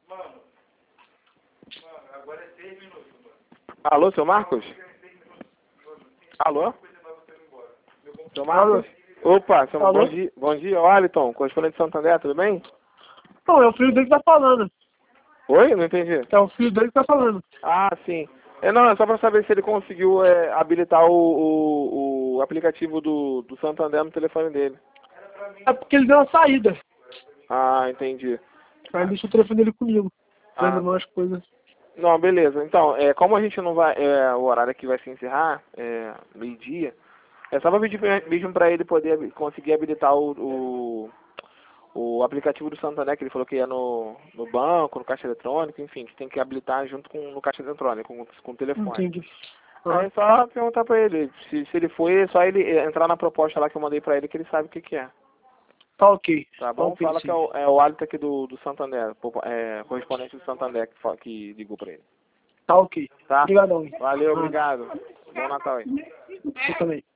Agora é 6 minutos, mano. Alô, seu Marcos? Alô? Seu Marcos? Opa, seu... Alô? Bom dia, Wellington, correspondente de Santander, tudo bem? Não, é o filho dele que tá falando. Oi? Não entendi. É o filho dele que tá falando. Ah, sim. Não, é só para saber se ele conseguiu habilitar o aplicativo do Santander no telefone dele. É porque ele deu uma saída. Ah, entendi. Aí ele deixou o telefone dele comigo. Ah. Vendo umas coisas. Não, beleza. Então, como a gente não vai... o horário aqui vai se encerrar, meio-dia, é só para pedir mesmo para ele poder conseguir habilitar o aplicativo do Santander, que ele falou que ia no banco, no caixa eletrônico, enfim, que tem que habilitar junto no caixa eletrônico, com o telefone. Entendi. Aí é só perguntar pra ele, se ele foi, é só ele entrar na proposta lá que eu mandei pra ele, que ele sabe o que é. Tá ok. Tá bom? Ok, Fala sim. que é o Alisson aqui do Santander, correspondente do Santander que ligou pra ele. Tá ok. Tá? Obrigadão. Valeu, obrigado. Bom Natal aí. Você também.